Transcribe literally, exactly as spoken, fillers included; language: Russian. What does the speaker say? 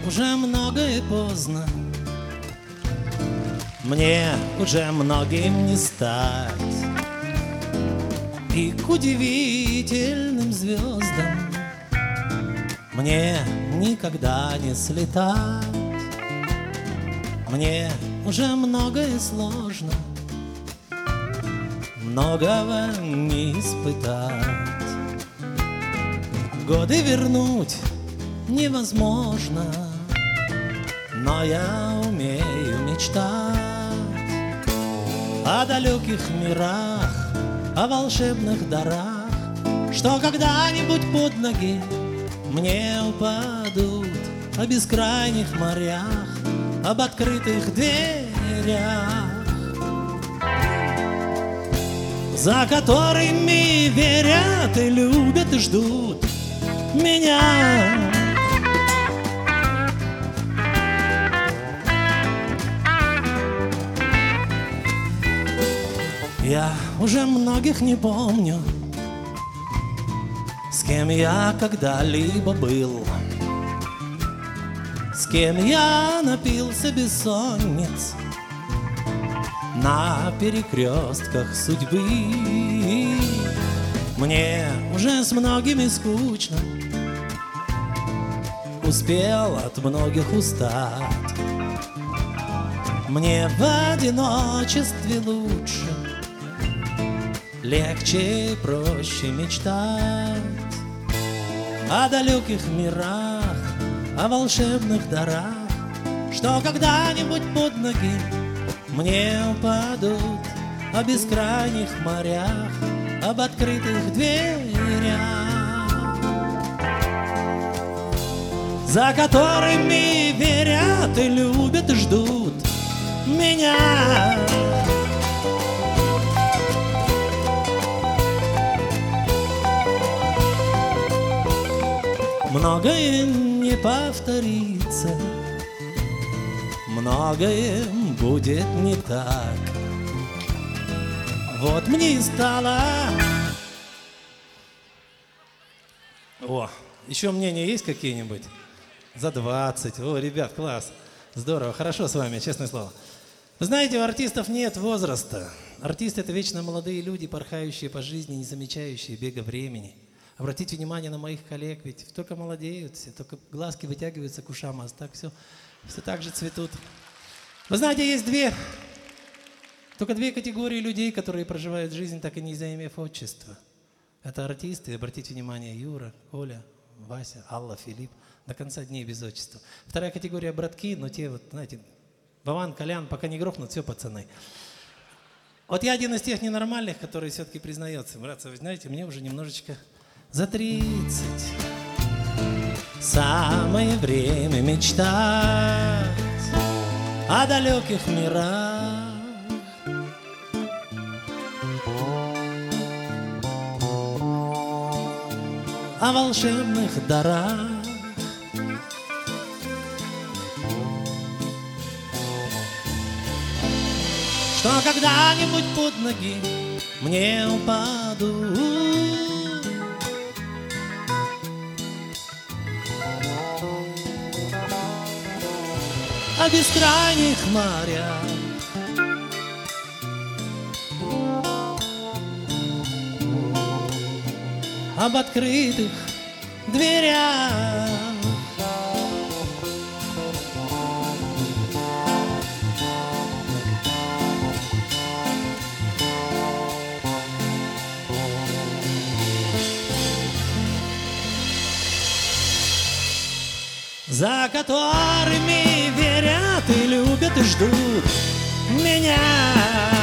уже много и поздно, мне уже многим не стать, и к удивительным звездам мне никогда не слетать. Мне уже многое сложно, многого не испытать. Годы вернуть невозможно, но я умею мечтать о далеких мирах, о волшебных дарах, что когда-нибудь под ноги мне упадут, о бескрайних морях, об открытых дверях, за которыми верят и любят и ждут меня. Я уже многих не помню, с кем я когда-либо был, с кем я напился бессонниц на перекрестках судьбы. Мне уже с многими скучно, успел от многих устать. Мне в одиночестве лучше, легче и проще мечтать о далеких мирах, о волшебных дарах, что когда-нибудь под ноги мне упадут, о бескрайних морях, об открытых дверях, за которыми верят и любят и ждут меня. Многое не повторится, многое будет не так. Вот мне и стало. О, еще мнения есть какие-нибудь? За двадцать. О, ребят, класс. Здорово, хорошо с вами, честное слово. Вы знаете, у артистов нет возраста. Артисты — это вечно молодые люди, порхающие по жизни, не замечающие бега времени. Обратите внимание на моих коллег, ведь только молодеют все, только глазки вытягиваются к ушам, а так все, все так же цветут. Вы знаете, есть две, только две категории людей, которые проживают жизнь, так и не заимев отчества. Это артисты, обратите внимание, Юра, Оля, Вася, Алла, Филипп, до конца дней без отчества. Вторая категория — братки, но те вот, знаете, Вован, Колян, пока не грохнут, все, пацаны. Вот я один из тех ненормальных, который все-таки признается. Братцы, вы знаете, мне уже немножечко за тридцать. Самое время мечтать о далеких мирах, о волшебных дарах, что когда-нибудь под ноги мне упадут, о бескрайних морях, об открытых дверях. За которыми верят и любят и ждут меня.